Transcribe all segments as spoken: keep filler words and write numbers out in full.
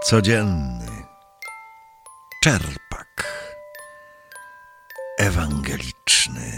Codzienny czerpak ewangeliczny.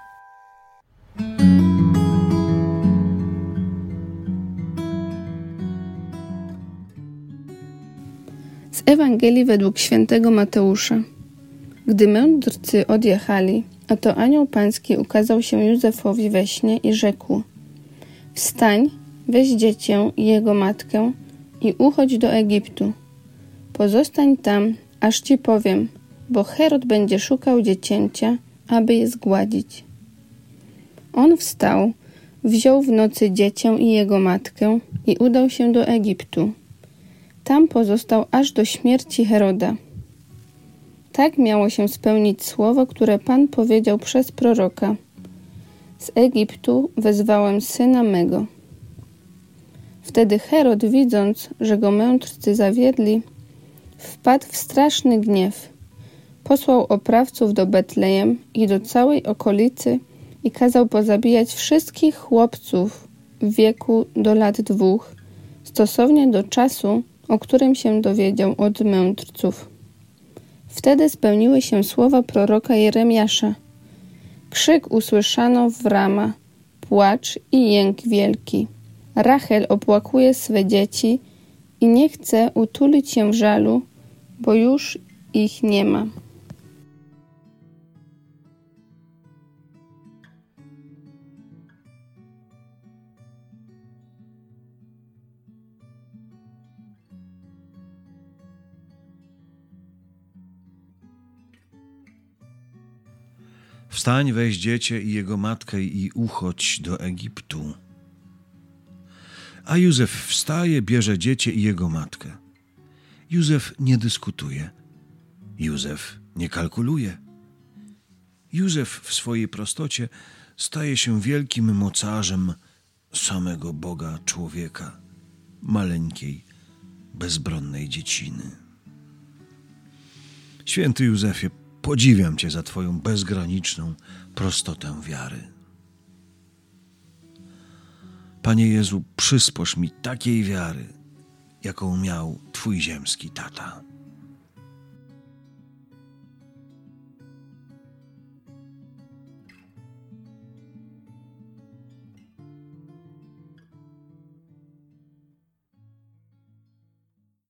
Z Ewangelii według świętego Mateusza. Gdy mędrcy odjechali, oto anioł pański ukazał się Józefowi we śnie i rzekł: wstań, weź dziecię i jego matkę i uchodź do Egiptu. Pozostań tam, aż ci powiem, bo Herod będzie szukał dziecięcia, aby je zgładzić. On wstał, wziął w nocy dziecię i jego matkę i udał się do Egiptu. Tam pozostał aż do śmierci Heroda. Tak miało się spełnić słowo, które Pan powiedział przez proroka: z Egiptu wezwałem syna mego. Wtedy Herod, widząc, że go mędrcy zawiedli, wpadł w straszny gniew. Posłał oprawców do Betlejem i do całej okolicy i kazał pozabijać wszystkich chłopców w wieku do lat dwóch, stosownie do czasu, o którym się dowiedział od mędrców. Wtedy spełniły się słowa proroka Jeremiasza. Krzyk usłyszano w Rama, płacz i jęk wielki. Rachel opłakuje swe dzieci i nie chce utulić się w żalu, bo już ich nie ma. Wstań, weź dziecię i jego matkę i uchodź do Egiptu. A Józef wstaje, bierze dziecię i jego matkę. Józef nie dyskutuje. Józef nie kalkuluje. Józef w swojej prostocie staje się wielkim mocarzem samego Boga człowieka, maleńkiej, bezbronnej dzieciny. Święty Józefie, podziwiam Cię za Twoją bezgraniczną prostotę wiary. Panie Jezu, przysporz mi takiej wiary, jaką miał Twój ziemski tata.